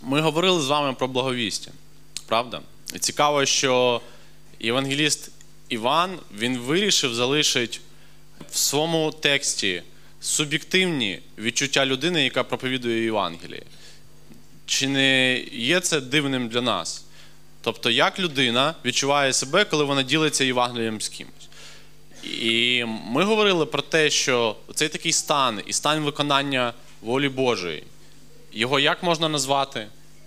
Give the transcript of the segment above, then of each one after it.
Ми говорили з вами про благовістя, правда? І цікаво, що євангеліст Іван, він вирішив залишити в своєму тексті суб'єктивні відчуття людини, яка проповідує Євангеліє. Чи не є це дивним для нас? Тобто, як людина відчуває себе, коли вона ділиться Євангелієм з кимось? І ми говорили про те, що цей такий стан і стан виконання волі Божої, його як можна назвати?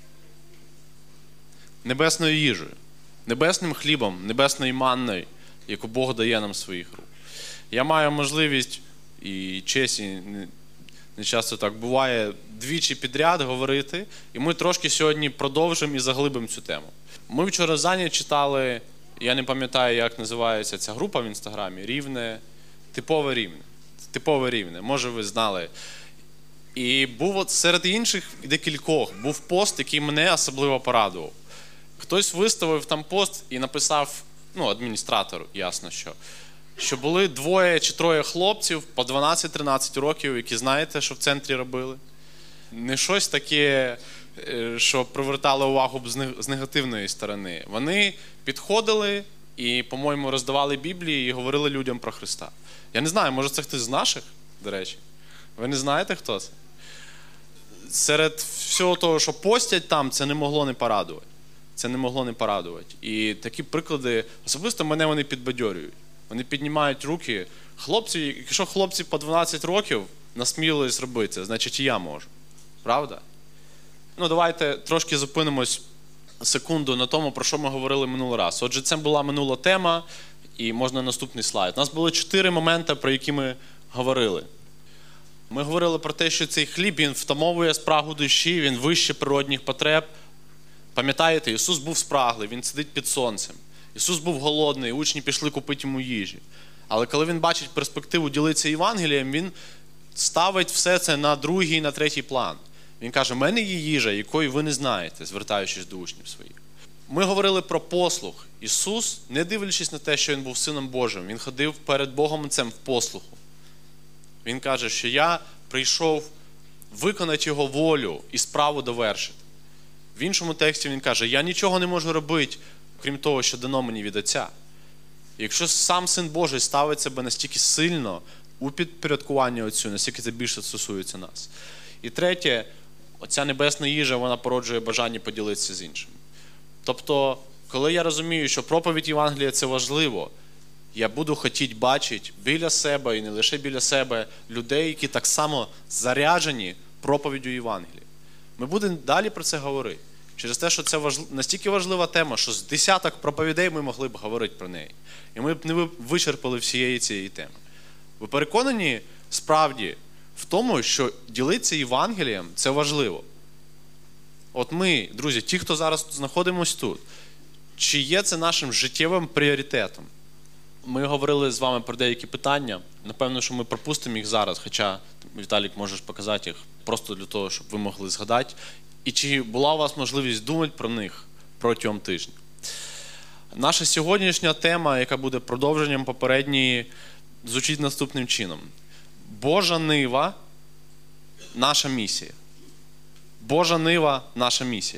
Небесною їжею, небесним хлібом, небесною манною, яку Бог дає нам своїх рук. Я маю можливість і честь, і не часто так буває, двічі підряд говорити, і ми трошки сьогодні продовжимо і заглибимо цю тему. Ми вчора з читали, я не пам'ятаю, як називається ця група в Інстаграмі, Рівне, Типове Рівне. Типове Рівне, може ви знали. І був от серед інших декількох, був пост, який мене особливо порадував. Хтось виставив там пост і написав, адміністратор, ясно що були 2 чи 3 хлопців по 12-13 років, які знаєте, що в центрі робили. Не щось таке, що привертало увагу з негативної сторони. Вони підходили і, по-моєму, роздавали Біблії і говорили людям про Христа. Я не знаю, може це хтось з наших, до речі? Ви не знаєте, хто це? Серед всього того, що постять там, це не могло не порадувати. Це не могло не порадувати. І такі приклади, особисто мене вони підбадьорюють. Вони піднімають руки. Хлопці, якщо хлопці по 12 років насмілились робити це, значить і я можу. Правда? Давайте трошки зупинимось секунду на тому, про що ми говорили минулий раз. Отже, це була минула тема, і можна наступний слайд. У нас було 4 моменти, про які ми говорили. Ми говорили про те, що цей хліб, він втамовує спрагу душі, він вище природних потреб. Пам'ятаєте, Ісус був спраглий, Він сидить під сонцем. Ісус був голодний, учні пішли купити йому їжі. Але коли Він бачить перспективу ділитися Євангелієм, Він ставить все це на другий, на третій план. Він каже, в мене є їжа, якої ви не знаєте, звертаючись до учнів своїх. Ми говорили про послух. Ісус, не дивлячись на те, що Він був Сином Божим, Він ходив перед Богом Отцем в послуху. Він каже, що я прийшов виконати Його волю і справу довершити. В іншому тексті він каже, я нічого не можу робити, крім того, що дано мені від Отця. І якщо сам Син Божий ставить себе настільки сильно у підпорядкуванні Отцю, настільки це більше стосується нас. І третє, оця небесна їжа, вона породжує бажання поділитися з іншими. Тобто, коли я розумію, що проповідь Євангелія – це важливо, я буду хотіти бачити біля себе, і не лише біля себе, людей, які так само заряджені проповіддю Євангелія. Ми будемо далі про це говорити. Через те, що це настільки важлива тема, що з десяток проповідей ми могли б говорити про неї. І ми б не вичерпали всієї цієї теми. Ви переконані справді в тому, що ділитися Євангелієм – це важливо? От ми, друзі, ті, хто зараз знаходимось тут, чи є це нашим життєвим пріоритетом? Ми говорили з вами про деякі питання. Напевно, що ми пропустимо їх зараз, хоча, Віталік, можеш показати їх просто для того, щоб ви могли згадати. І чи була у вас можливість думати про них протягом тижня? Наша сьогоднішня тема, яка буде продовженням попередньої, звучить наступним чином. Божа нива – наша місія. Божа нива – наша місія.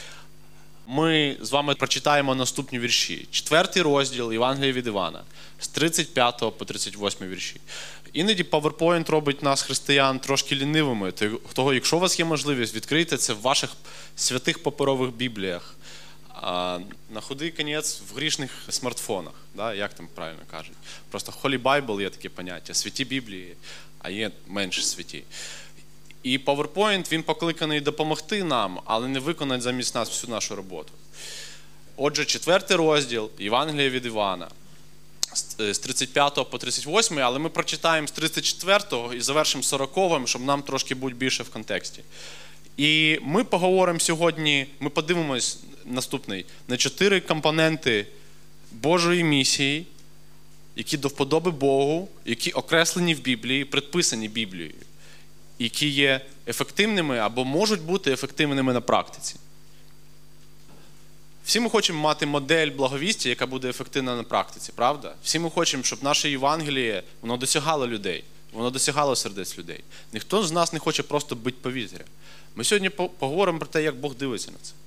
Ми з вами прочитаємо наступні вірші. 4 розділ Євангелія від Івана, з 35 по 38 вірші. Іноді PowerPoint робить нас, християн, трошки лінивими. Того, якщо у вас є можливість, відкрийте це в ваших святих паперових бібліях. На худий кінець в грішних смартфонах. Да? Як там правильно кажуть? Просто Holy Bible є таке поняття. Святі Біблії, а є менш святі. І PowerPoint, він покликаний допомогти нам, але не виконати замість нас всю нашу роботу. Отже, 4 розділ Євангелія від Івана, з 35 по 38, але ми прочитаємо з 34 і завершимо 40, щоб нам трошки бути більше в контексті. І ми поговоримо сьогодні, ми подивимось наступний, на 4 компоненти Божої місії, які до вподоби Богу, які окреслені в Біблії, предписані Біблією, які є ефективними або можуть бути ефективними на практиці. Всі ми хочемо мати модель благовістя, яка буде ефективна на практиці, правда? Всі ми хочемо, щоб наше Євангеліє, воно досягало людей. воно досягало сердець людей. Ніхто з нас не хоче просто бити повітря. Ми сьогодні поговоримо про те, як Бог дивиться на це.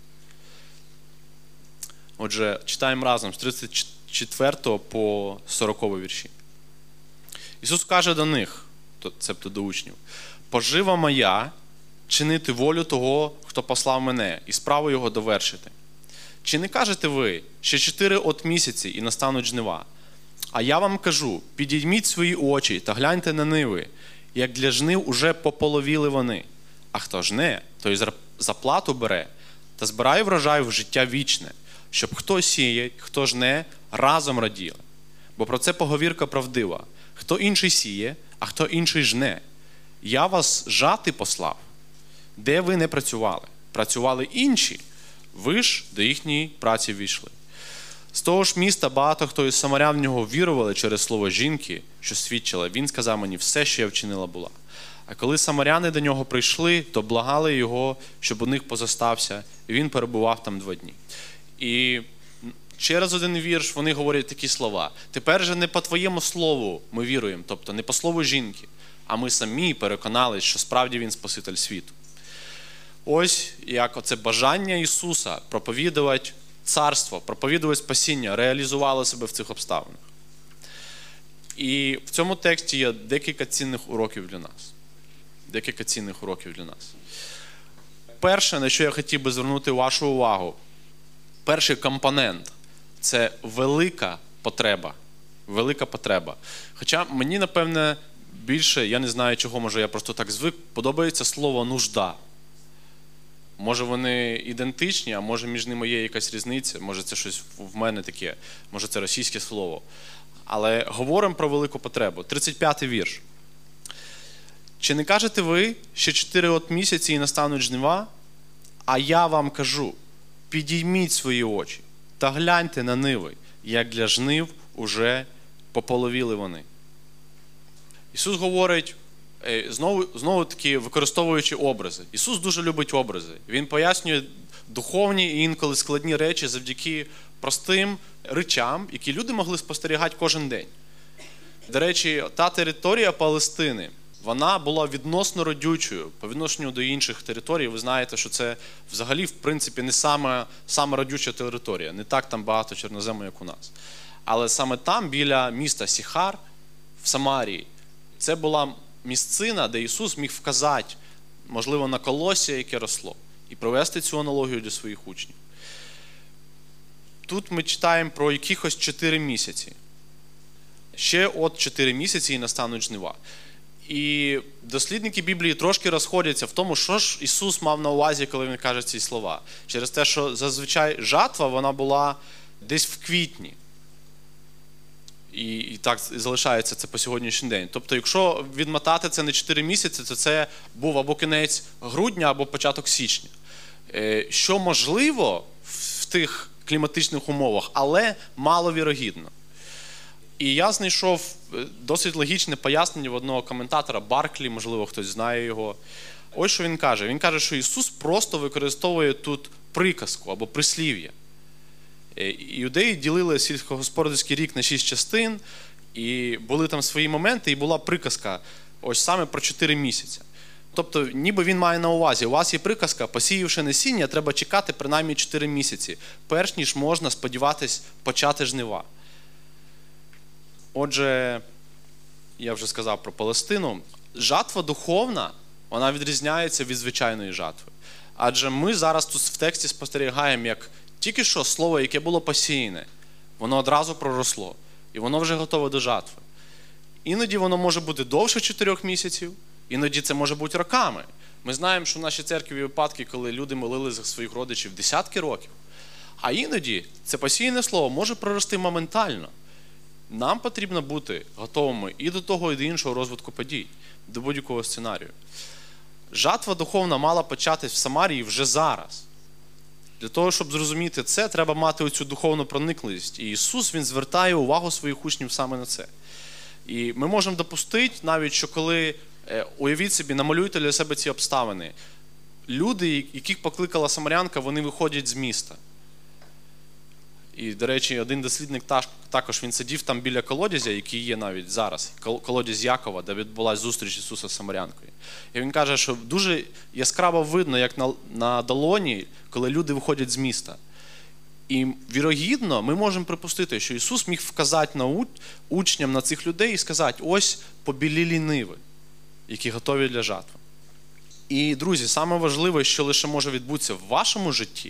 Отже, читаємо разом з 34 по 40 вірші. Ісус каже до них, тобто до учнів: «Пожива моя чинити волю того, хто послав мене, і справу його довершити. Чи не кажете ви, ще 4 місяці і настануть жнива? А я вам кажу, підійміть свої очі та гляньте на ниви, як для жнив уже пополовіли вони. А хто жне, той заплату бере та збирає врожай в життя вічне, щоб хто сіє, хто жне, разом раділи. Бо про це поговірка правдива. Хто інший сіє, а хто інший жне. Я вас жати послав. Де ви не працювали? Працювали інші, ви ж до їхньої праці війшли. З того ж міста багато хто із самарян в нього вірували через слово жінки, що свідчила. Він сказав мені, все, що я вчинила, була. А коли самаряни до нього прийшли, то благали його, щоб у них позостався, і він перебував там 2 дні. І через один вірш вони говорять такі слова: «Тепер же не по твоєму слову ми віруємо», тобто не по слову жінки, а ми самі переконались, що справді він Спаситель світу. Ось як оце бажання Ісуса проповідувати царство, проповідувати спасіння реалізувало себе в цих обставинах. І в цьому тексті є декілька цінних уроків для нас. Декілька цінних уроків для нас. Перше, на що я хотів би звернути вашу увагу, перший компонент – це велика потреба. Велика потреба. Хоча мені, напевне, більше, я не знаю чого, може я просто так звик, подобається слово «нужда». Може вони ідентичні, а може між ними є якась різниця, може це щось в мене таке, може це російське слово. Але говоримо про велику потребу. 35-й вірш. «Чи не кажете ви, що 4 місяці і настануть жнива? А я вам кажу, підійміть свої очі та гляньте на ниви, як для жнив уже пополовіли вони». Ісус говорить, знову таки використовуючи образи. Ісус дуже любить образи. Він пояснює духовні і інколи складні речі завдяки простим речам, які люди могли спостерігати кожен день. До речі, та територія Палестини, вона була відносно родючою по відношенню до інших територій. Ви знаєте, що це взагалі, в принципі, не сама родюча територія. Не так там багато чорнозему, як у нас. Але саме там, біля міста Сіхар, в Самарії, це була місцина, де Ісус міг вказати, можливо, на колосся, яке росло, і провести цю аналогію для своїх учнів. Тут ми читаємо про якихось 4 місяці. Ще 4 місяці і настануть жнива. І дослідники Біблії трошки розходяться в тому, що ж Ісус мав на увазі, коли Він каже ці слова. Через те, що зазвичай жатва, вона була десь в квітні. І так залишається це по сьогоднішній день. Тобто, якщо відмотати це на 4 місяці, то це був або кінець грудня, або початок січня. Що можливо в тих кліматичних умовах, але маловірогідно. І я знайшов досить логічне пояснення в одного коментатора, Барклі, можливо, хтось знає його. Ось що він каже. Він каже, що Ісус просто використовує тут приказку або прислів'я. Іудеї ділили сільськогосподарський рік на 6 частин, і були там свої моменти, і була приказка ось саме про 4 місяці. Тобто, ніби він має на увазі, у вас є приказка, посіявши насіння, треба чекати принаймні 4 місяці, перш ніж можна сподіватись почати жнива. Отже, я вже сказав про Палестину. Жатва духовна, вона відрізняється від звичайної жатви. Адже ми зараз тут в тексті спостерігаємо, як тільки що слово, яке було посіяне, воно одразу проросло. І воно вже готове до жатви. Іноді воно може бути довше 4 місяців, іноді це може бути роками. Ми знаємо, що в нашій церкві є випадки, коли люди молили за своїх родичів десятки років. А іноді це посіяне слово може прорости моментально. Нам потрібно бути готовими і до того, і до іншого розвитку подій, до будь-якого сценарію. Жатва духовна мала початись в Самарії вже зараз. Для того, щоб зрозуміти це, треба мати оцю духовну проникливість. І Ісус, Він звертає увагу своїх учнів саме на це. І ми можемо допустити навіть, що коли, уявіть собі, намалюйте для себе ці обставини. Люди, яких покликала самарянка, вони виходять з міста. І, до речі, один дослідник також він сидів там біля колодязя, який є навіть зараз, колодязь Якова, де відбулася зустріч Ісуса з Самарянкою. І він каже, що дуже яскраво видно, як на долоні, коли люди виходять з міста. І, вірогідно, ми можемо припустити, що Ісус міг вказати учням на цих людей і сказати, ось побілілі ниви, які готові для жатви. І, друзі, саме важливе, що лише може відбутися в вашому житті,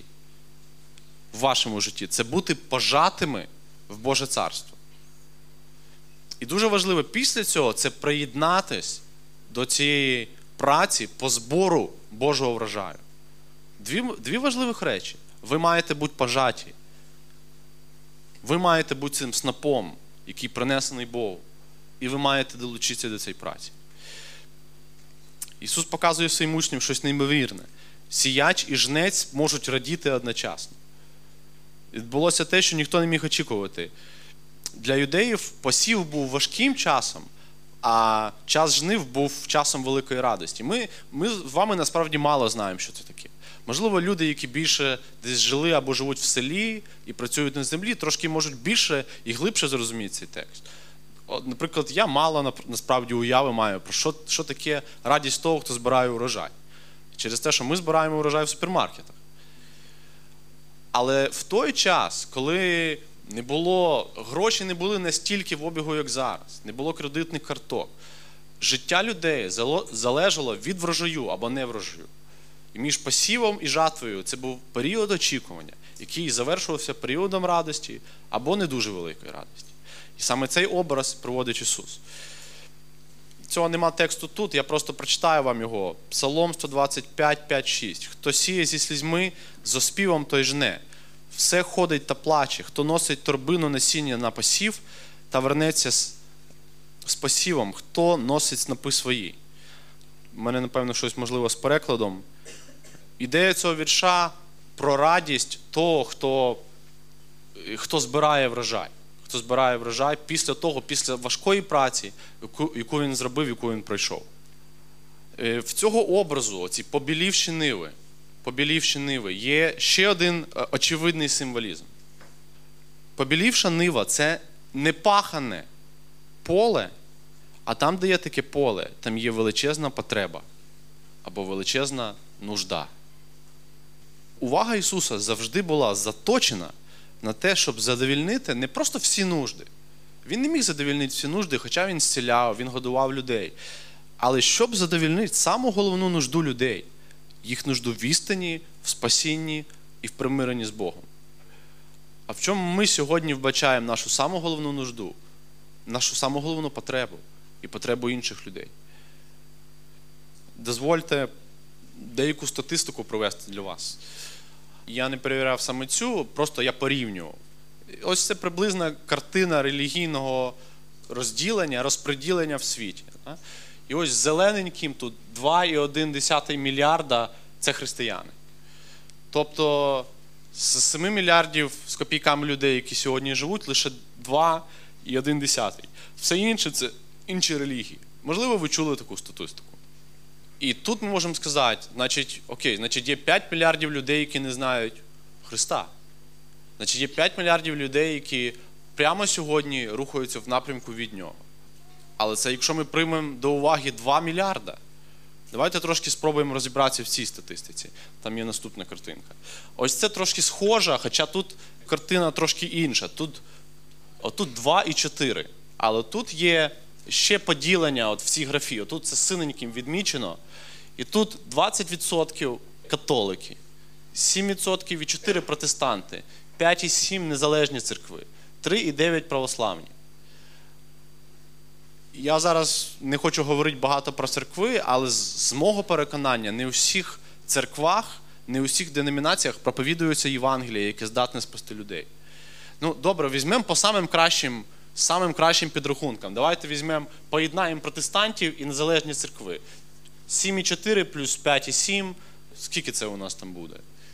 це бути пожатими в Боже Царство. І дуже важливо після цього це приєднатись до цієї праці по збору Божого врожаю. Дві важливих речі. Ви маєте бути пожаті. Ви маєте бути цим снопом, який принесений Богу. І ви маєте долучитися до цієї праці. Ісус показує своїм учням щось неймовірне. Сіяч і жнець можуть радіти одночасно. Відбулося те, що ніхто не міг очікувати. Для юдеїв посів був важким часом, а час жнив був часом великої радості. Ми з вами насправді мало знаємо, що це таке. Можливо, люди, які більше десь жили або живуть в селі і працюють на землі, трошки можуть більше і глибше зрозуміти цей текст. Наприклад, я мало насправді уяви маю про що таке радість того, хто збирає урожай. Через те, що ми збираємо урожай в супермаркетах. Але в той час, коли гроші не були настільки в обігу, як зараз, не було кредитних карток, життя людей залежало від врожаю або не врожаю. І між посівом і жатвою це був період очікування, який завершувався періодом радості або не дуже великої радості. І саме цей образ приводить Ісус. Цього нема тексту тут, я просто прочитаю вам його. Псалом 125, 5-6. Хто сіє зі слізьми, з оспівом той жне. Все ходить та плаче. Хто носить торбину насіння на посів та вернеться з посівом. Хто носить снопи свої. У мене, напевно, щось можливо з перекладом. Ідея цього вірша про радість того, хто збирає врожай. Хто збирає врожай після важкої праці, яку він зробив, яку він пройшов. В цього образу, оці побілівші ниви, є ще один очевидний символізм. Побілівша нива – це не пахане поле, а там, де є таке поле, там є величезна потреба або величезна нужда. Увага Ісуса завжди була заточена на те, щоб задовільнити не просто всі нужди. Він не міг задовільнити всі нужди, хоча він зціляв, він годував людей. Але щоб задовільнити саму головну нужду людей, їх нужду в істині, в спасінні і в примиренні з Богом. А в чому ми сьогодні вбачаємо нашу саму головну нужду, нашу саму головну потребу і потребу інших людей? Дозвольте деяку статистику провести для вас. Я не перевіряв саме цю, просто я порівнював. Ось це приблизна картина релігійного розділення, розподілення в світі. І ось зелененьким тут 2,1 мільярда – це християни. Тобто з 7 мільярдів з копійками людей, які сьогодні живуть, лише 2,1. Все інше – це інші релігії. Можливо, ви чули таку статистику. І тут ми можемо сказати, значить є 5 мільярдів людей, які не знають Христа. Значить є 5 мільярдів людей, які прямо сьогодні рухаються в напрямку від Нього. Але це якщо ми приймемо до уваги 2 мільярда. Давайте трошки спробуємо розібратися в цій статистиці. Там є наступна картинка. Ось це трошки схоже, хоча тут картина трошки інша. Отут 2,4. Але тут є ще поділення в цій графі. Отут це синеньким відмічено. І тут 20% католики, 7% і 4 протестанти, 5,7 незалежні церкви, 3,9 православні. Я зараз не хочу говорити багато про церкви, але з мого переконання, не у всіх церквах, не у всіх деномінаціях проповідується Євангеліє, яке здатне спасти людей. Добре, візьмемо по самим кращим підрахункам. Давайте візьмемо, поєднаємо протестантів і незалежні церкви. 7,4 плюс 5,7. Скільки це у нас там буде?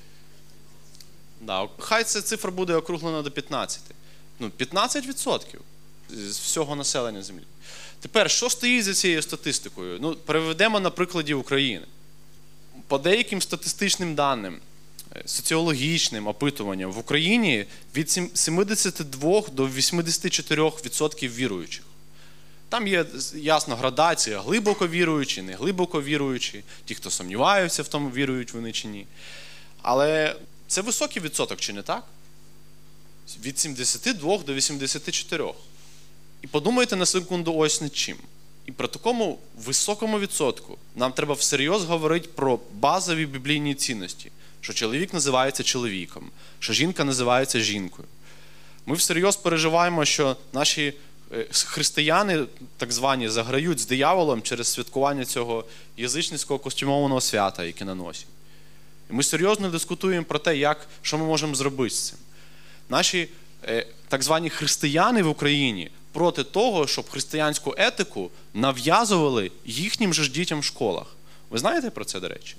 Хай ця цифра буде округлена до 15. 15% з всього населення землі. Тепер, що стоїть за цією статистикою? Переведемо на прикладі України. По деяким статистичним даним, соціологічним опитуванням в Україні від 72 до 84% віруючих. Там є, ясно, градація: глибоко віруючі, не глибоко віруючі, ті, хто сумніваються в тому, вірують вони чи ні. Але це високий відсоток, чи не так? Від 72 до 84. І подумайте на секунду ось над чим. І при такому високому відсотку нам треба всерйоз говорити про базові біблійні цінності, що чоловік називається чоловіком, що жінка називається жінкою. Ми всерйоз переживаємо, що наші християни, так звані, заграють з дияволом через святкування цього язичницького костюмованого свята, яке на носі. І ми серйозно дискутуємо про те, що ми можемо зробити з цим. Наші так звані християни в Україні проти того, щоб християнську етику нав'язували їхнім же ж дітям в школах. Ви знаєте про це, до речі?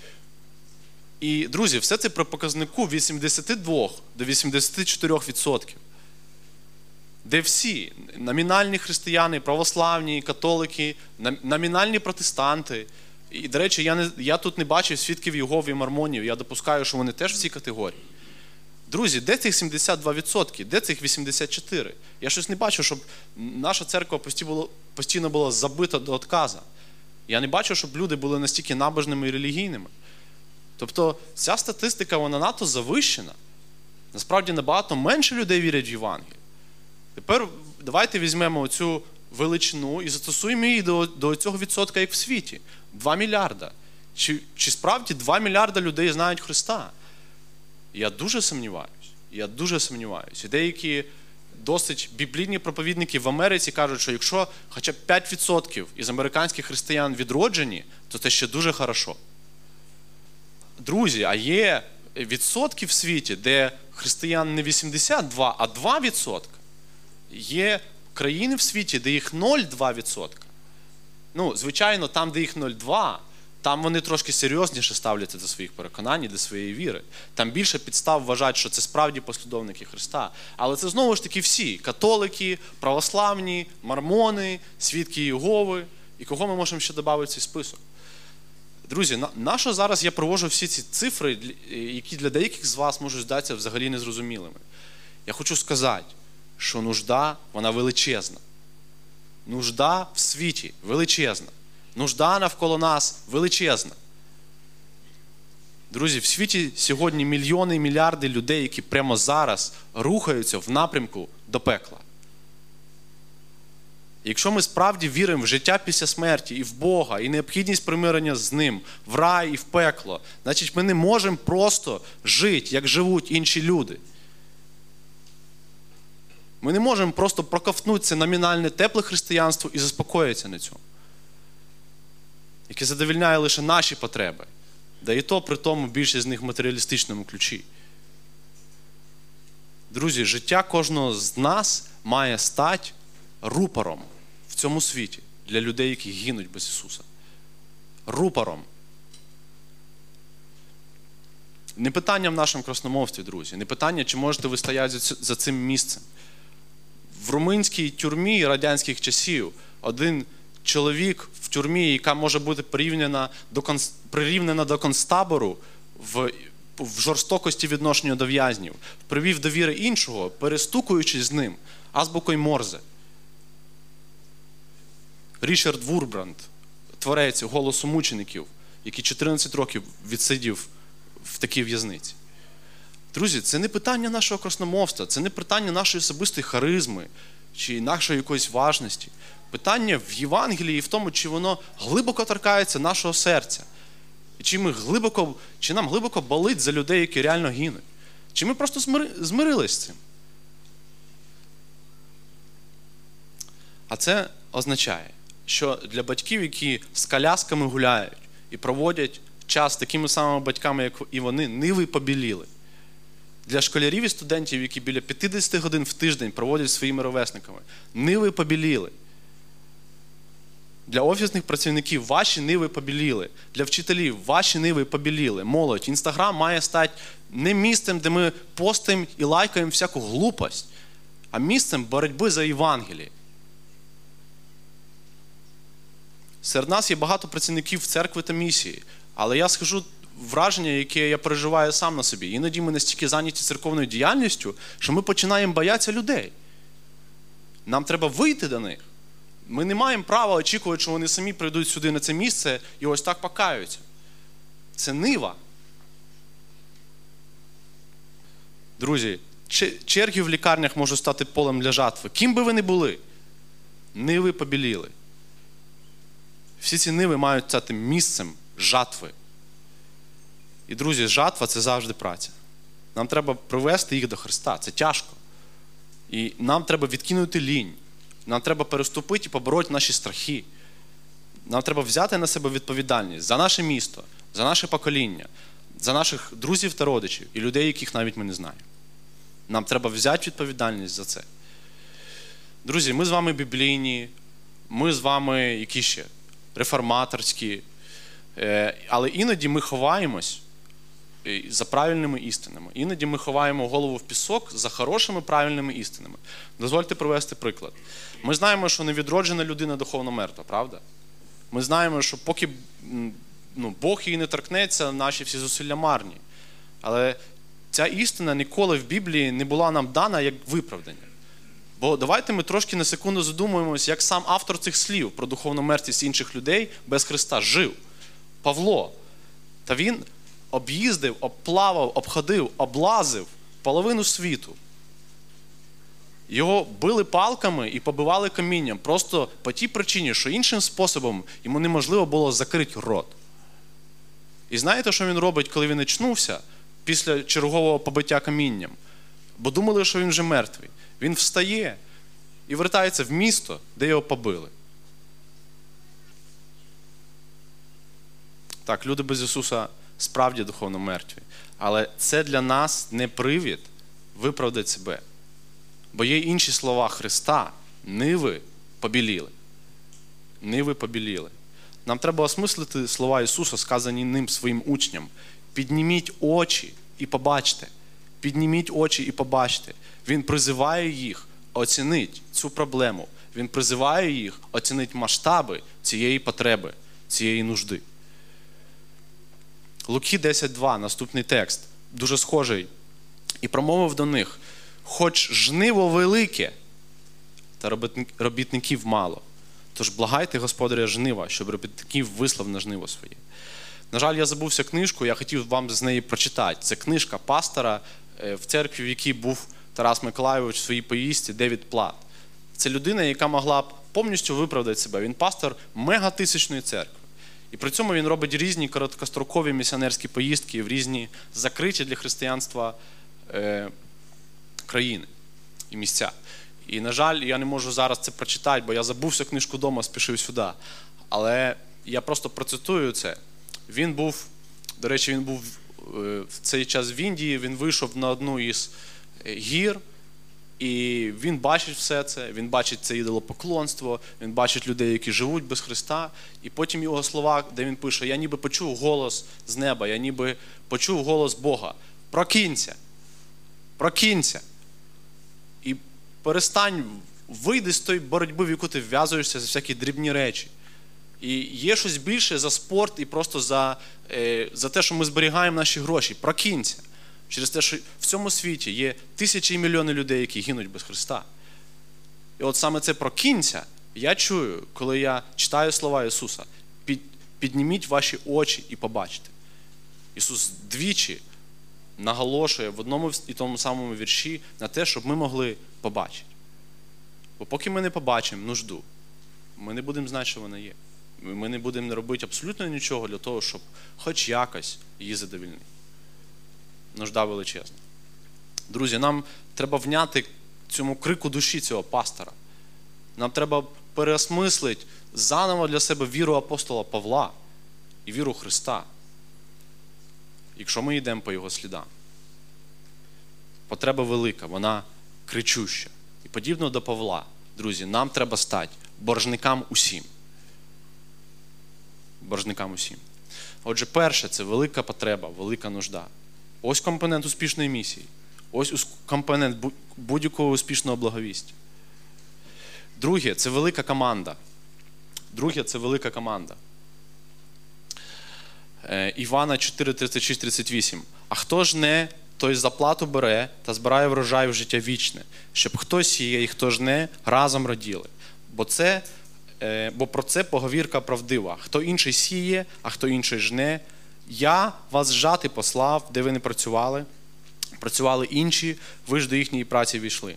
І, друзі, все це при показнику від 72 до 84%. Де всі номінальні християни, православні, католики, номінальні протестанти. І, до речі, я тут не бачив свідків Єгови і мормонів, я допускаю, що вони теж в цій категорії. Друзі, де цих 72%? Де цих 84%? Я щось не бачу, щоб наша церква постійно була забита до отказу. Я не бачу, щоб люди були настільки набожними і релігійними. Тобто ця статистика, вона надто завищена. Насправді набагато менше людей вірять в Євангеліє. Тепер давайте візьмемо оцю величину і застосуємо її до цього відсотка, як в світі. 2 мільярда. Чи справді 2 мільярда людей знають Христа? Я дуже сумніваюся. І деякі досить біблійні проповідники в Америці кажуть, що якщо хоча б 5% із американських християн відроджені, то це ще дуже хорошо. Друзі, а є відсотки в світі, де християн не 82, а 2%. Є країни в світі, де їх 0,2%. Ну, звичайно, там, де їх 0,2%, там вони трошки серйозніше ставляться до своїх переконань, до своєї віри. Там більше підстав вважати, що це справді послідовники Христа. Але це знову ж таки всі – католики, православні, мормони, свідки Єгови. І кого ми можемо ще додати в цей список? Друзі, нащо зараз я проводжу всі ці цифри, які для деяких з вас можуть здатися взагалі незрозумілими? Я хочу сказати, що нужда, вона величезна. Нужда в світі величезна. Нужда навколо нас величезна. Друзі, в світі сьогодні мільйони і мільярди людей, які прямо зараз рухаються в напрямку до пекла. Якщо ми справді віримо в життя після смерті і в Бога, і необхідність примирення з Ним, в рай і в пекло, значить ми не можемо просто жити, як живуть інші люди. Ми не можемо просто проковтнути це номінальне тепле християнство і заспокоїтися на цьому, яке задовольняє лише наші потреби, да і то при тому більшість з них в матеріалістичному ключі. Друзі, життя кожного з нас має стати рупором в цьому світі для людей, які гинуть без Ісуса. Рупором. Не питання в нашому красномовстві, друзі, не питання, чи можете ви стояти за цим місцем. В румунській тюрмі радянських часів один чоловік в тюрмі, яка може бути прирівняна до концтабору в жорстокості відношення до в'язнів, привів до віри іншого, перестукуючись з ним азбукою Морзе. Річард Вурбранд, творець «Голосу мучеників», який 14 років відсидів в такій в'язниці. Друзі, це не питання нашого красномовства, це не питання нашої особистої харизми чи нашої якоїсь важності. Питання в Євангелії і в тому, чи воно глибоко торкається нашого серця. І чи нам глибоко болить за людей, які реально гинуть. Чи ми просто змирились з цим. А це означає, що для батьків, які з колясками гуляють і проводять час з такими самими батьками, як і вони, ниви побіліли. Для школярів і студентів, які біля 50 годин в тиждень проводять своїми ровесниками, ниви побіліли. Для офісних працівників ваші ниви побіліли. Для вчителів ваші ниви побіліли. Молодь. Інстаграм має стати не місцем, де ми постимо і лайкаємо всяку глупость, а місцем боротьби за Євангеліє. Серед нас є багато працівників церкви та місії, але я скажу враження, яке я переживаю сам на собі. Іноді ми настільки зайняті церковною діяльністю, що ми починаємо боятися людей. Нам треба вийти до них. Ми не маємо права очікувати, що вони самі прийдуть сюди на це місце і ось так покаються. Це нива. Друзі, черги в лікарнях можуть стати полем для жатви. Ким би ви не були, ниви побіліли. Всі ці ниви мають стати місцем жатви. І, друзі, жатва – це завжди праця. Нам треба привести їх до Христа. Це тяжко. І нам треба відкинути лінь. Нам треба переступити і побороти наші страхи. Нам треба взяти на себе відповідальність за наше місто, за наше покоління, за наших друзів та родичів і людей, яких навіть ми не знаємо. Нам треба взяти відповідальність за це. Друзі, ми з вами біблійні, ми з вами які ще? Реформаторські, але іноді ми ховаємось за правильними істинами. Іноді ми ховаємо голову в пісок за хорошими правильними істинами. Дозвольте привести приклад. Ми знаємо, що невідроджена людина духовно мертва, правда? Ми знаємо, що поки Бог її не торкнеться, наші всі зусилля марні. Але ця істина ніколи в Біблії не була нам дана як виправдання. Бо давайте ми трошки на секунду задумуємося, як сам автор цих слів про духовну мертвість інших людей без Христа жив. Павло. Та він об'їздив, обплавав, обходив, облазив половину світу. Його били палками і побивали камінням просто по тій причині, що іншим способом йому неможливо було закрити рот. І знаєте, що він робить, коли він очнувся після чергового побиття камінням? Бо думали, що він вже мертвий. Він встає і вертається в місто, де його побили. Так, люди без Ісуса справді духовно мертві. Але це для нас не привід виправдати себе. Бо є інші слова Христа. Ниви побіліли. Ниви побіліли. Нам треба осмислити слова Ісуса, сказані ним своїм учням. Підніміть очі і побачте. Підніміть очі і побачте. Він призиває їх оцінити цю проблему. Він призиває їх оцінити масштаби цієї потреби, цієї нужди. Луки 10.2, наступний текст, дуже схожий. І промовив до них: хоч жниво велике, та робітників мало. Тож благайте Господаря жнива, щоб робітників вислав на жниво своє. На жаль, я забувся книжку, я хотів вам з неї прочитати. Це книжка пастора в церкві, в якій був Тарас Миколайович в своїй поїздці, Девід Плат. Це людина, яка могла б повністю виправдати себе. Він пастор мегатисячної церкви. І при цьому він робить різні короткострокові місіонерські поїздки в різні закриті для християнства країни і місця. І, на жаль, я не можу зараз це прочитати, бо я забувся книжку вдома, спішив сюди. Але я просто процитую це. Він був, до речі, він був в цей час в Індії, він вийшов на одну із гір, і він бачить все це, він бачить це ідолопоклонство, він бачить людей, які живуть без Христа. І потім його слова, де він пише: я ніби почув голос з неба, я ніби почув голос Бога. Прокинься! Прокинься! І перестань, вийди з тої боротьби, в яку ти вв'язуєшся за всякі дрібні речі. І є щось більше за спорт і просто за те, що ми зберігаємо наші гроші. Прокинься. Через те, що в цьому світі є тисячі і мільйони людей, які гинуть без Христа. І от саме це «прокинься» я чую, коли я читаю слова Ісуса. Підніміть ваші очі і побачите. Ісус двічі наголошує в одному і тому самому вірші на те, щоб ми могли побачити. Бо поки ми не побачимо нужду, ми не будемо знати, що вона є. Ми не будемо робити абсолютно нічого для того, щоб хоч якось її задовольнити. Нужда величезна. Друзі, нам треба вняти цьому крику душі цього пастора. Нам треба переосмислити заново для себе віру апостола Павла і віру Христа, якщо ми йдемо по його слідам. Потреба велика, вона кричуща. І подібно до Павла, друзі, нам треба стати боржникам усім. Боржникам усім. Отже, перше – це велика потреба, велика нужда. Ось компонент успішної місії. Ось компонент будь-якого успішного благовістя. Друге – це велика команда. Друге – це велика команда. Івана 4, 36, 38. А хто жне, той заплату бере та збирає врожай в життя вічне, щоб хто сіє і хто жне, разом раділи. Бо про це поговірка правдива. Хто інший сіє, а хто інший жне. Я вас жати послав, де ви не працювали. Працювали інші, ви ж до їхньої праці війшли.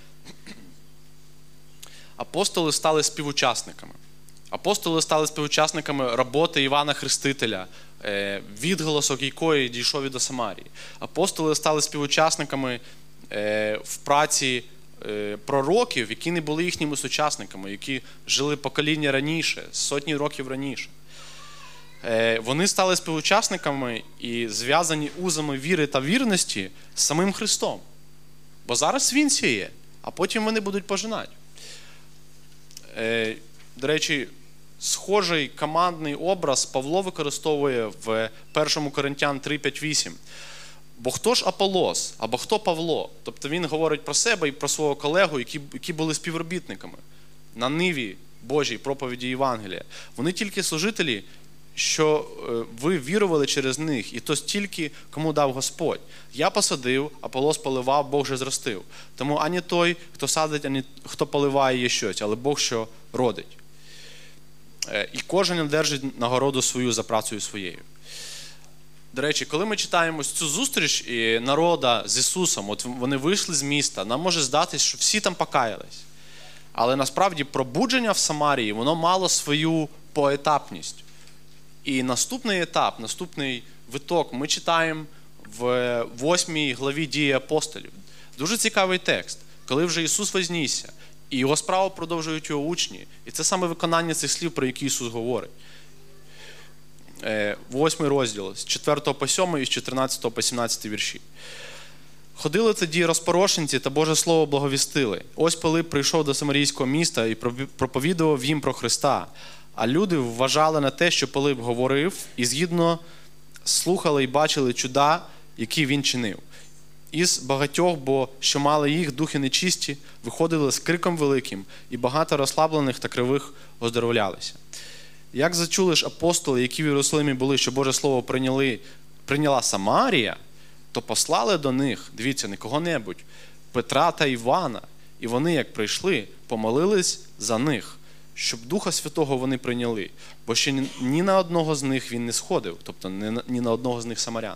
Апостоли стали співучасниками. Апостоли стали співучасниками роботи Івана Хрестителя, відголосок якої дійшов і до Самарії. Апостоли стали співучасниками в праці пророків, які не були їхніми сучасниками, які жили покоління раніше, сотні років раніше. Вони стали співучасниками і зв'язані узами віри та вірності з самим Христом. Бо зараз Він сіє, а потім вони будуть пожинати. До речі, схожий командний образ Павло використовує в 1 Коринтян 3, 5, 8. Бо хто ж Аполос, або хто Павло? Тобто він говорить про себе і про свого колегу, які були співробітниками на ниві Божій проповіді Євангелія. Вони тільки служителі, що ви вірували через них, і то стільки, кому дав Господь. Я посадив, Аполос поливав, Бог же зростив. Тому ані той, хто садить, ані хто поливає є щось, але Бог, що родить. І кожен одержить нагороду свою за працею своєю. До речі, коли ми читаємо цю зустріч народа з Ісусом, от вони вийшли з міста, нам може здатись, що всі там покаялись. Але насправді пробудження в Самарії, воно мало свою поетапність. І наступний етап, наступний виток ми читаємо в 8 главі Дії апостолів. Дуже цікавий текст, коли вже Ісус вознісся, і Його справу продовжують Його учні. І це саме виконання цих слів, про які Ісус говорить. 8 розділ, з 4 по 7 і з 14 по 17 вірші. Ходили тоді розпорошенці та Боже Слово благовістили. Ось Пилип прийшов до самарійського міста і проповідував їм про Христа. А люди вважали на те, що Пилип говорив, і згідно слухали і бачили чуда, які він чинив. Із багатьох, бо що мали їх, духи нечисті, виходили з криком великим, і багато розслаблених та кривих оздоровлялися. Як зачули ж апостоли, які в Єрусалимі були, що Боже Слово прийняла Самарія, то послали до них, дивіться, не кого-небудь, Петра та Івана, і вони, як прийшли, помолились за них, щоб Духа Святого вони прийняли, бо ще ні на одного з них він не сходив, тобто ні на одного з них самарян.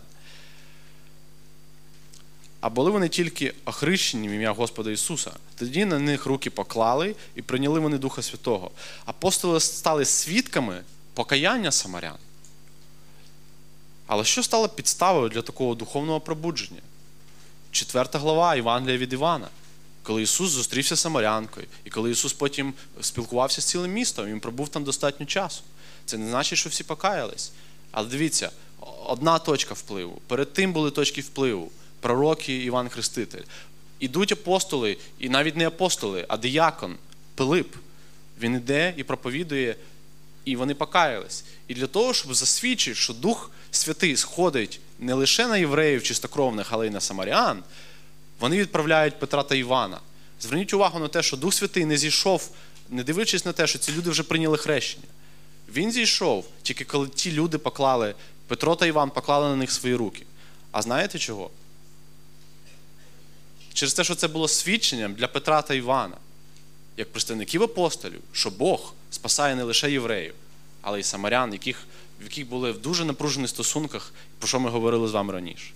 А були вони тільки охрещені в ім'я Господа Ісуса. Тоді на них руки поклали і прийняли вони Духа Святого. Апостоли стали свідками покаяння самарян. Але що стало підставою для такого духовного пробудження? 4 глава Євангелія від Івана. Коли Ісус зустрівся з самарянкою, і коли Ісус потім спілкувався з цілим містом, він пробув там достатньо часу. Це не значить, що всі покаялись. Але дивіться, одна точка впливу. Перед тим були точки впливу. Пророк і Іван Хреститель. Ідуть апостоли, і навіть не апостоли, а диякон, Пилип. Він іде і проповідує, і вони покаялись. І для того, щоб засвідчити, що Дух Святий сходить не лише на євреїв чистокровних, але й на самарян, вони відправляють Петра та Івана. Зверніть увагу на те, що Дух Святий не зійшов, не дивлячись на те, що ці люди вже прийняли хрещення. Він зійшов, тільки коли ті люди поклали, Петро та Іван поклали на них свої руки. А знаєте чого? Через те, що це було свідченням для Петра та Івана, як представників апостолів, що Бог спасає не лише євреїв, але й самарян, в яких були в дуже напружених стосунках, про що ми говорили з вами раніше.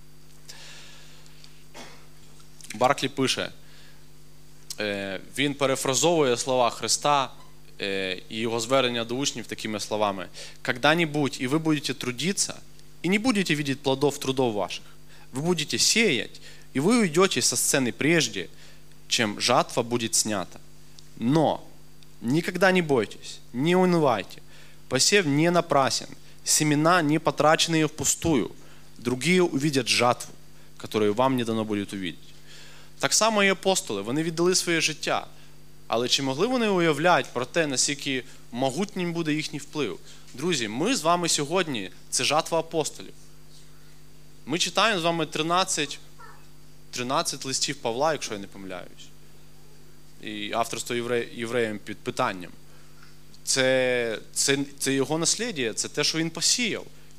Барклі пише, він перефразовує слова Христа і його звернення до учнів такими словами: «Когда-нибудь и вы будете трудиться, и не будете видеть плодов трудов ваших. Вы будете сеять, и вы уйдете со сцены прежде, чем жатва будет снята. Но никогда не бойтесь, не унывайте. Посев не напрасен, семена не потраченные впустую. Другие увидят жатву, которую вам не дано будет увидеть». Так само і апостоли, вони віддали своє життя. Але чи могли вони уявляти про те, наскільки могутнім буде їхній вплив? Друзі, ми з вами сьогодні – це жатва апостолів. Ми читаємо з вами 13 листів Павла, якщо я не помиляюсь. І авторство євреям під питанням. Це його наслідя, це те, що він посіяв.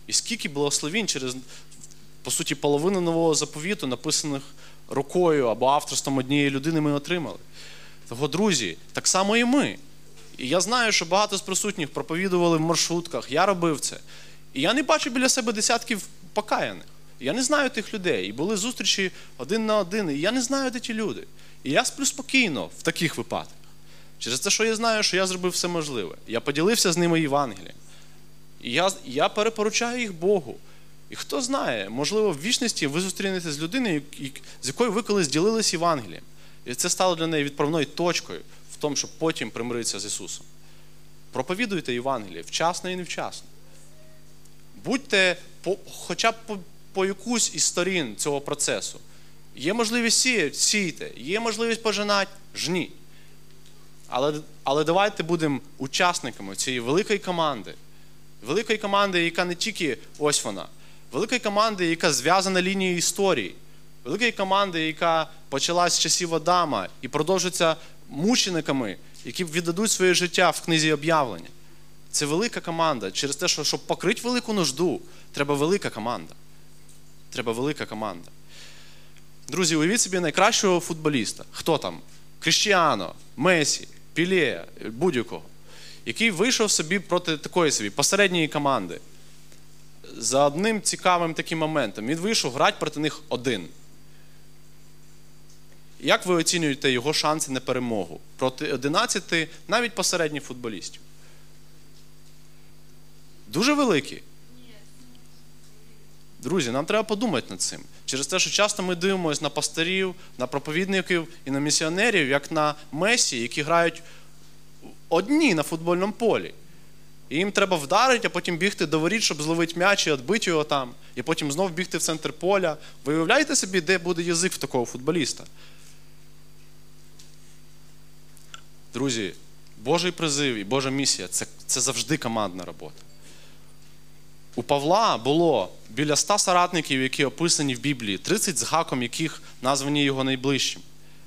І скільки благословінь через, по суті, половину Нового заповіту, написаних рукою або авторством однієї людини, ми отримали. Того, друзі, так само і ми. І я знаю, що багато з присутніх проповідували в маршрутках, я робив це. І я не бачу біля себе десятків покаяних. Я не знаю тих людей. І були зустрічі один на один, і я не знаю, де ті люди. І я сплю спокійно в таких випадках. Через те, що я знаю, що я зробив все можливе. Я поділився з ними Євангелієм. І я перепоручаю їх Богу. І хто знає, можливо, в вічності ви зустрінетеся з людиною, з якою ви колись ділились Євангелієм. І це стало для неї відправною точкою в тому, щоб потім примиритися з Ісусом. Проповідуйте Євангеліє вчасно і невчасно. Будьте хоча б по якусь із сторін цього процесу. Є можливість сіяти – сійте. Є можливість пожинати – жніть. Але давайте будемо учасниками цієї великої команди. Великої команди, яка не тільки ось вона. Великої команди, яка зв'язана лінією історії. Великої команди, яка почалась з часів Адама і продовжується мучениками, які віддадуть своє життя в книзі об'явлення. Це велика команда. Через те, що щоб покрити велику нужду, треба велика команда. Треба велика команда. Друзі, уявіть собі найкращого футболіста. Хто там? Кріштіано, Месі, Піле, будь-якого. Який вийшов собі проти такої собі посередньої команди. За одним цікавим таким моментом. Він вийшов грати проти них один. Як ви оцінюєте його шанси на перемогу? Проти 11 навіть посередніх футболістів. Дуже великі. Друзі, нам треба подумати над цим. Через те, що часто ми дивимося на пастирів, на проповідників і на місіонерів, як на Месі, які грають одні на футбольному полі. І їм треба вдарити, а потім бігти до воріт, щоб зловити м'яч і відбити його там. І потім знов бігти в центр поля. Ви уявляєте собі, де буде язик в такого футболіста? Друзі, Божий призив і Божа місія – це завжди командна робота. У Павла було біля 100 соратників, які описані в Біблії, 30 з гаком, яких названі його найближчим.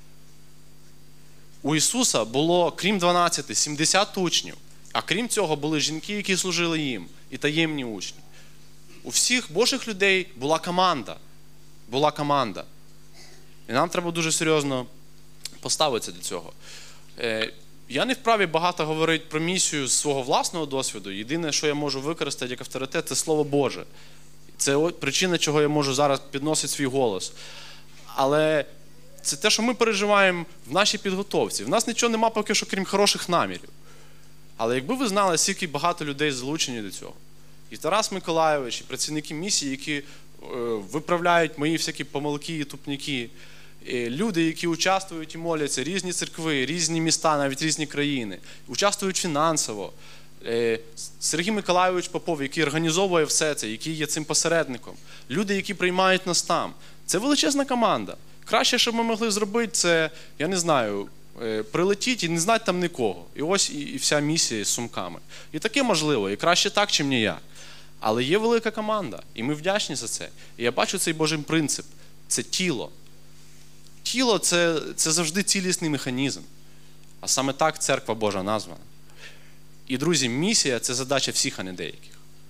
У Ісуса було, крім 12, 70 учнів, а крім цього були жінки, які служили їм, і таємні учні. У всіх Божих людей була команда. Була команда. І нам треба дуже серйозно поставитися до цього. Я не вправі багато говорити про місію з свого власного досвіду. Єдине, що я можу використати як авторитет, це Слово Боже. Це причина, чого я можу зараз підносити свій голос. Але це те, що ми переживаємо в нашій підготовці. В нас нічого нема поки що, крім хороших намірів. Але якби ви знали, скільки багато людей залучені до цього. І Тарас Миколайович, і працівники місії, які виправляють мої всякі помилки і тупняки, люди, які участвують і моляться, різні церкви, різні міста, навіть різні країни, участвують фінансово. Сергій Миколайович Попов, який організовує все це, який є цим посередником. Люди, які приймають нас там. Це величезна команда. Краще, що ми могли зробити, це, я не знаю, прилетіть і не знати там нікого. І ось і вся місія з сумками. І таке можливо, і краще так, чим ніяк. Але є велика команда, і ми вдячні за це. І я бачу цей Божий принцип. Це тіло. Тіло – це завжди цілісний механізм. А саме так Церква Божа названа. І, друзі, місія – це задача всіх, а не деяких.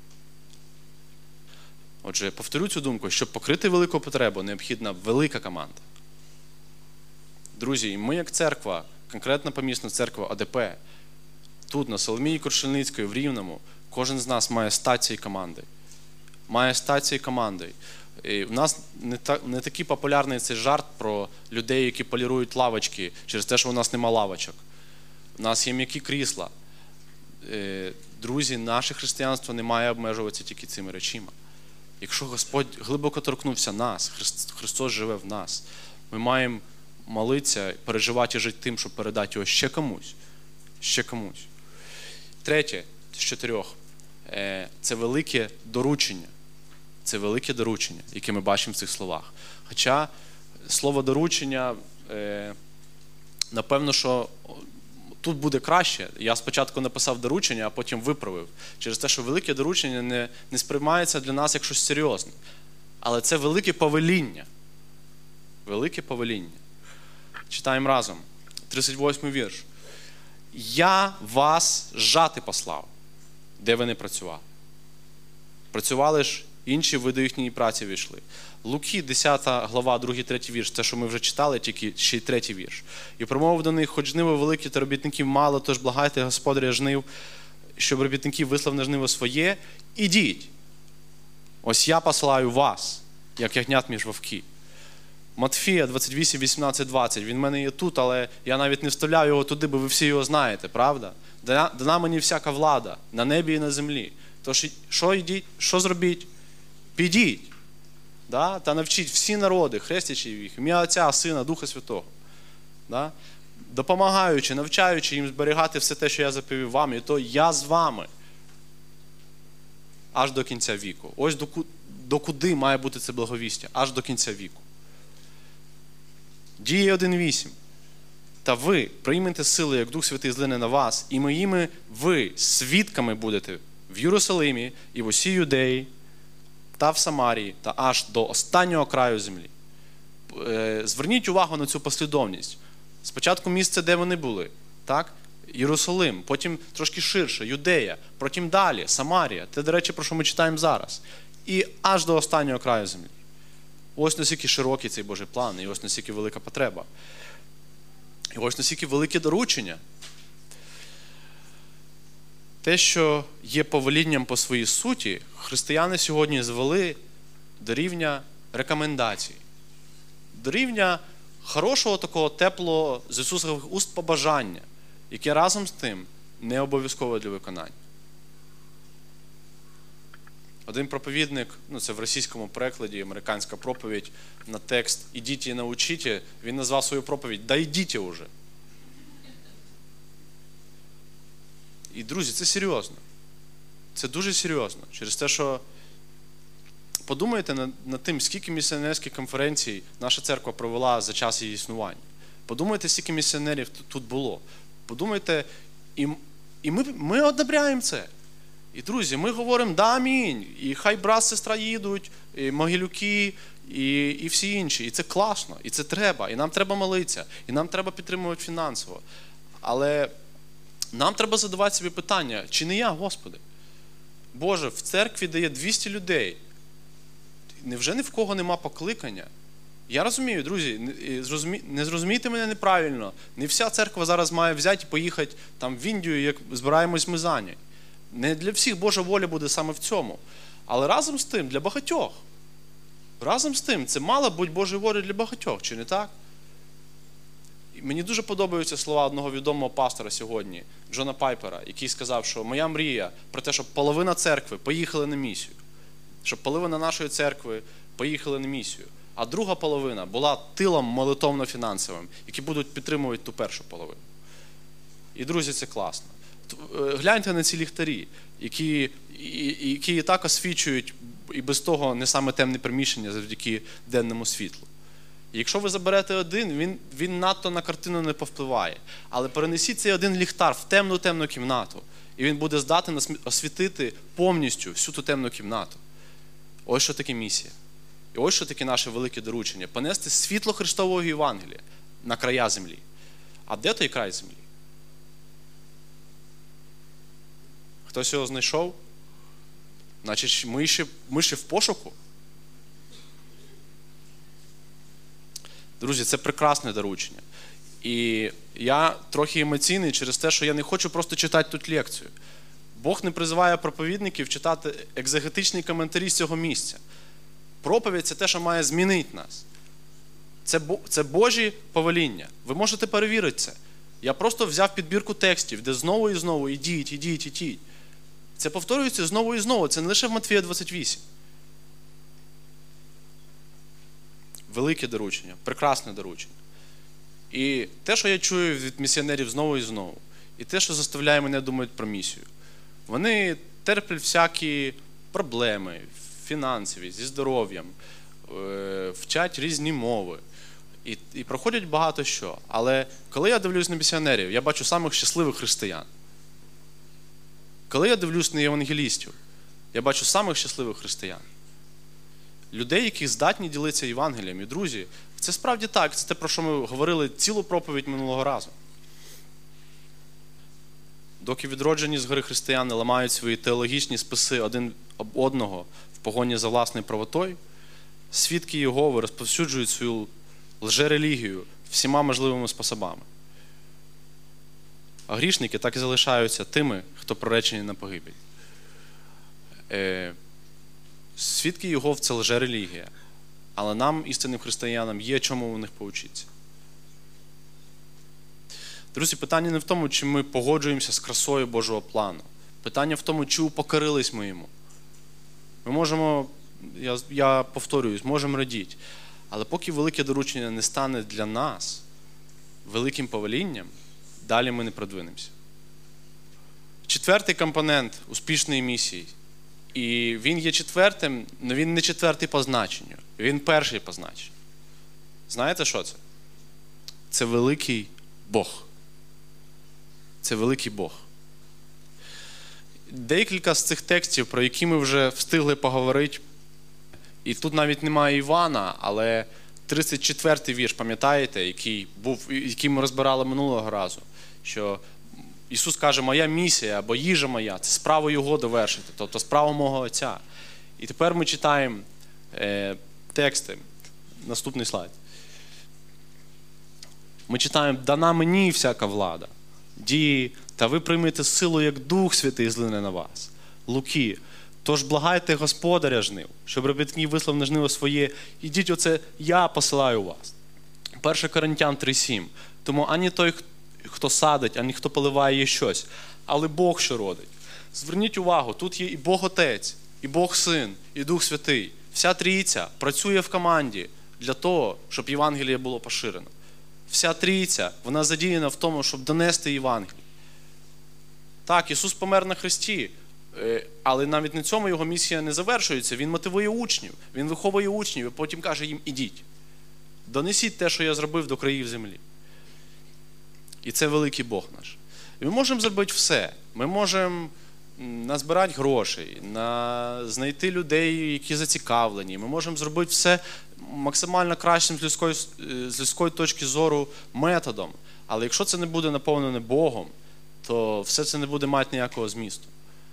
Отже, повторю цю думку, щоб покрити велику потребу, необхідна велика команда. Друзі, ми як церква, конкретно помісна церква АДП, тут, на Соломії Крушельницької, в Рівному, кожен з нас має стати цією командою. Має стати цією командою. І в нас не такий популярний цей жарт про людей, які полірують лавочки, через те, що у нас нема лавочок. У нас є м'які крісла. Друзі, наше християнство не має обмежуватися тільки цими речима. Якщо Господь глибоко торкнувся нас, Христос живе в нас, ми маємо молитися, переживати і жити тим, щоб передати його ще комусь. Ще комусь. Третє з 4. Це велике доручення. Це велике доручення, яке ми бачимо в цих словах. Хоча слово доручення, напевно, що тут буде краще. Я спочатку написав доручення, а потім виправив. Через те, що велике доручення не сприймається для нас як щось серйозне. Але це велике повеління. Велике повеління. Читаємо разом. 38-й вірш. «Я вас жати послав, де ви не працювали». Працювали ж, інші види їхньої праці війшли. Луки, 10 глава, 2-3 вірш, це, що ми вже читали, тільки ще й 3 вірш. І промовив до них: хоч жниво великі, та робітників мало, тож благайте господаря жнив, щоб робітників вислав на жниво своє. Ідіть. Ось я посилаю вас, як ягнят між вовки. Матфія 28, 18, 20. Він в мене є тут, але я навіть не вставляю його туди, бо ви всі його знаєте, правда? Дана мені всяка влада на небі і на землі. Тож, що зробіть? Підіть. Да? Та навчіть всі народи, хрестячи їх, ім'я Отця, Сина, Духа Святого. Да? Допомагаючи, навчаючи їм зберігати все те, що я заповів вам, і то я з вами. Аж до кінця віку. Ось докуди має бути це благовістя. Аж до кінця віку. Дії 1.8. Та ви приймете сили, як Дух Святий злине на вас, і моїми ви свідками будете в Єрусалимі і в усій Юдеї, та в Самарії, та аж до останнього краю землі. Зверніть увагу на цю послідовність. Спочатку місце, де вони були. Так? Єрусалим, потім трошки ширше, Юдея, потім далі, Самарія. Те, до речі, про що ми читаємо зараз. І аж до останнього краю землі. Ось наскільки широкий цей Божий план, і ось наскільки велика потреба. І ось наскільки велике доручення. Те, що є повелінням по своїй суті, християни сьогодні звели до рівня рекомендацій. До рівня хорошого такого теплого з Ісусових уст побажання, яке разом з тим не обов'язково для виконання. Один проповідник, це в російському перекладі, американська проповідь на текст «Ідіть і научіть», він назвав свою проповідь «Да ідіть уже». І, друзі, це серйозно. Це дуже серйозно. Через те, що подумайте над тим, скільки місіонерських конференцій наша церква провела за час її існування. Подумайте, скільки місіонерів тут було. Подумайте, і ми одобряємо це. І, друзі, ми говоримо «да, амінь», і хай брат, сестра їдуть, і могилюки, і всі інші. І це класно, і це треба, і нам треба молитися, і нам треба підтримувати фінансово. Але нам треба задавати собі питання, чи не я, Господи? Боже, в церкві, де є 200 людей, невже ні в кого нема покликання? Я розумію, друзі, не зрозумійте мене неправильно. Не вся церква зараз має взяти і поїхати там, в Індію, як збираємось ми за нею. Не для всіх Божа воля буде саме в цьому. Але разом з тим, для багатьох. Разом з тим, це мала бути Божа воля для багатьох, чи не так? І мені дуже подобаються слова одного відомого пастора сьогодні, Джона Пайпера, який сказав, що моя мрія про те, щоб половина церкви поїхали на місію. Щоб половина нашої церкви поїхали на місію. А друга половина була тилом молитовно-фінансовим, які будуть підтримувати ту першу половину. І, друзі, це класно. Гляньте на ці ліхтарі, які і так освічують і без того не саме темне приміщення завдяки денному світлу. І якщо ви заберете один, він надто на картину не повпливає. Але перенесіть цей один ліхтар в темну-темну кімнату, і він буде здатний освітити повністю всю ту темну кімнату. Ось що таке місія. І ось що таке наше велике доручення. Понести світло Христового Євангелія на края землі. А де той край землі? Хтось його знайшов? Значить, ми ще в пошуку. Друзі, це прекрасне доручення. І я трохи емоційний через те, що я не хочу просто читати тут лекцію. Бог не призиває проповідників читати екзегетичні коментарі з цього місця. Проповідь – це те, що має змінити нас. Це Божі повеління. Ви можете перевірити це. Я просто взяв підбірку текстів, де знову і знову ідіть, ідіть, ідіть. Це повторюється знову і знову. Це не лише в Матфія 28. Велике доручення, прекрасне доручення. І те, що я чую від місіонерів знову і знову, і те, що заставляє мене думати про місію, вони терплять всякі проблеми фінансові, зі здоров'ям, вчать різні мови і проходять багато що. Але коли я дивлюсь на місіонерів, я бачу самих щасливих християн. Коли я дивлюсь на євангелістів, я бачу самих щасливих християн. Людей, які здатні ділитися Євангелієм. І, друзі, це справді так. Це те, про що ми говорили цілу проповідь минулого разу. доки відроджені згори християни ламають свої теологічні списи один об одного в погоні за власною правотою, свідки Єгови розповсюджують свою лжерелігію всіма можливими способами. А грішники так і залишаються тими, хто приречений на погибель. Свідки Єгов – це лжерелігія, але нам, істинним християнам, є чому у них поучитися. Друзі, питання не в тому, чи ми погоджуємося з красою Божого плану. Питання в тому, чи упокорились ми йому. Ми можемо, я повторююсь, можемо радіти. Але поки велике доручення не стане для нас великим повелінням, далі ми не продвинемося. Четвертий компонент успішної місії. І він є четвертим, але він не четвертий по значенню. Він перший по значенню. Знаєте, що це? Це великий Бог. Це великий Бог. Декілька з цих текстів, про які ми вже встигли поговорити, і тут навіть немає Івана, але 34-й вірш, пам'ятаєте, який ми розбирали минулого разу, що Ісус каже, моя місія або їжа моя – це справа Його довершити, тобто справа мого Отця. І тепер ми читаємо тексти. Наступний слайд. Ми читаємо, дана мені всяка влада, дії, та ви приймете силу, як Дух Святий злине на вас. Луки. Тож благайте Господаря жнив, щоб робітник вислав на жниво своє, ідіть, оце я посилаю вас. 1 Коринтян 3:7. Тому ані той, хто садить, ані хто поливає є щось, але Бог, що родить. Зверніть увагу, тут є і Бог Отець, і Бог Син, і Дух Святий. Вся трійця працює в команді для того, щоб Євангеліє було поширено. Вся трійця, вона задіяна в тому, щоб донести Євангеліє. Так, Ісус помер на хресті, але навіть на цьому Його місія не завершується. Він мотивує учнів, Він виховує учнів і потім каже їм, ідіть. Донесіть те, що я зробив до країв землі. І це великий Бог наш. І ми можемо зробити все. Ми можемо назбирати грошей, знайти людей, які зацікавлені. Ми можемо зробити все максимально кращим з людської точки зору методом. Але якщо це не буде наповнене Богом, то все це не буде мати ніякого змісту.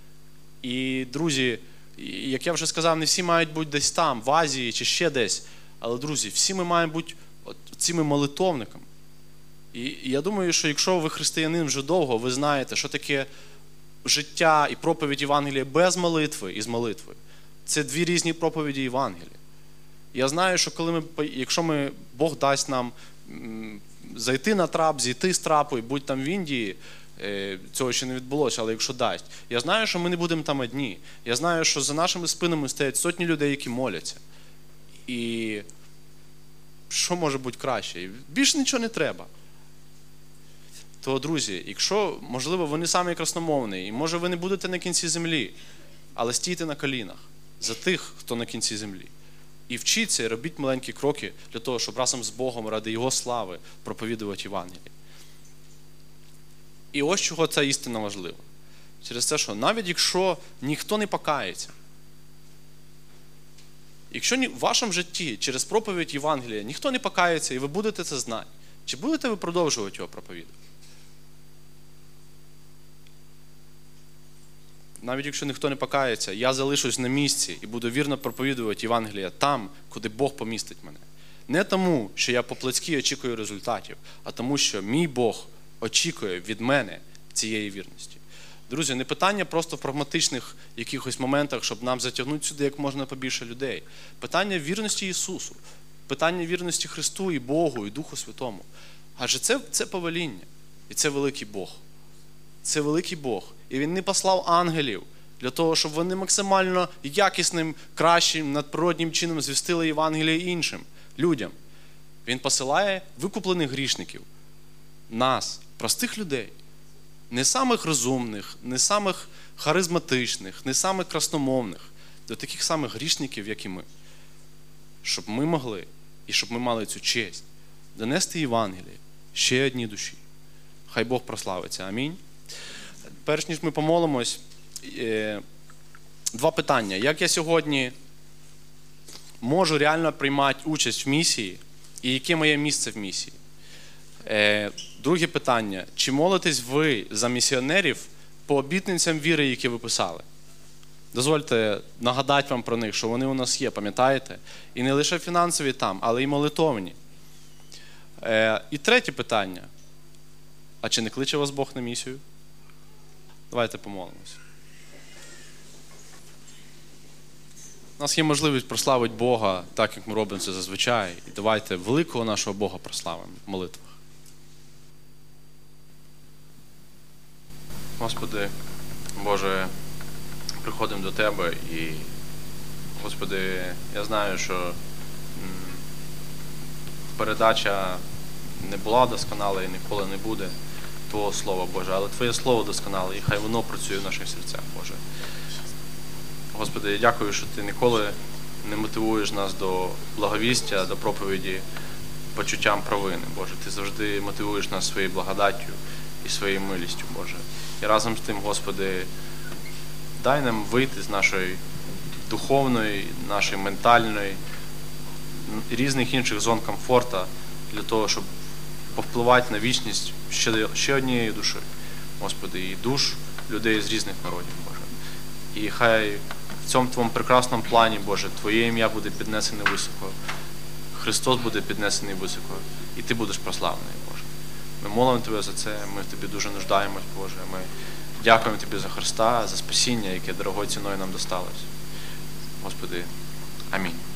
І, друзі, як я вже сказав, не всі мають бути десь там, в Азії чи ще десь. Але, друзі, всі ми маємо бути цими молитовниками. І я думаю, що якщо ви християнин вже довго, ви знаєте, що таке життя і проповідь Євангелія без молитви і з молитви. Це дві різні проповіді Євангелія. Я знаю, що якщо Бог дасть нам зайти на трап, зійти з трапу і будь там в Індії, цього ще не відбулося, але якщо дасть. Я знаю, що ми не будемо там одні. Я знаю, що за нашими спинами стоять сотні людей, які моляться. І що може бути краще? Більше нічого не треба. То, друзі, якщо, можливо, ви не самий красномовний, і може ви не будете на кінці землі, але стійте на колінах за тих, хто на кінці землі. І вчіться, і робіть маленькі кроки для того, щоб разом з Богом ради Його слави проповідувати Євангеліє. І ось чого ця істина важлива. Через те, що навіть якщо ніхто не покається, якщо в вашому житті через проповідь Євангелія ніхто не покається і ви будете це знати, чи будете ви продовжувати його проповідувати? Навіть якщо ніхто не покається, я залишусь на місці і буду вірно проповідувати Євангелія там, куди Бог помістить мене. Не тому, що я по-плотськи очікую результатів, а тому, що мій Бог очікує від мене цієї вірності. Друзі, не питання просто в прагматичних якихось моментах, щоб нам затягнути сюди як можна побільше людей. Питання вірності Ісусу, питання вірності Христу і Богу, і Духу Святому. Адже це повеління, і це великий Бог. Це великий Бог. І Він не послав ангелів для того, щоб вони максимально якісним, кращим, надприроднім чином звістили Євангеліє іншим людям. Він посилає викуплених грішників, нас, простих людей, не самих розумних, не самих харизматичних, не самих красномовних, до таких самих грішників, як і ми. Щоб ми могли, і щоб ми мали цю честь, донести Євангеліє ще одній душі. Хай Бог прославиться. Амінь. Перш ніж ми помолимось, два питання. Як я сьогодні можу реально приймати участь в місії, і яке моє місце в місії? Друге питання. Чи молитесь ви за місіонерів по обітницям віри, які ви писали. Дозвольте нагадати вам про них, що вони у нас є, пам'ятаєте? І не лише фінансові там, але й молитовні. І третє питання. А чи не кличе вас Бог на місію? Давайте помолимося. У нас є можливість прославити Бога так, як ми робимо це зазвичай. І давайте великого нашого Бога прославимо в молитвах. Господи, Боже, приходимо до Тебе і, Господи, я знаю, що передача не була досконала і ніколи не буде Твого Слова, Боже, але Твоє Слово досконале, і хай воно працює в наших серцях, Боже. Господи, я дякую, що Ти ніколи не мотивуєш нас до благовістя, до проповіді почуттям провини, Боже. Ти завжди мотивуєш нас своєю благодаттю і своєю милістю, Боже. І разом з тим, Господи, дай нам вийти з нашої духовної, нашої ментальної, різних інших зон комфорта для того, щоб повпливати на вічність ще однією душою, Господи, і душ людей з різних народів, Боже. І хай в цьому Твоєму прекрасному плані, Боже, Твоє ім'я буде піднесене високо, Христос буде піднесений високо, і Ти будеш прославлений, Боже. Ми молимо Тебе за це, ми в Тобі дуже нуждаємось, Боже. Ми дякуємо Тобі за Христа, за спасіння, яке дорогою ціною нам досталось. Господи, амінь.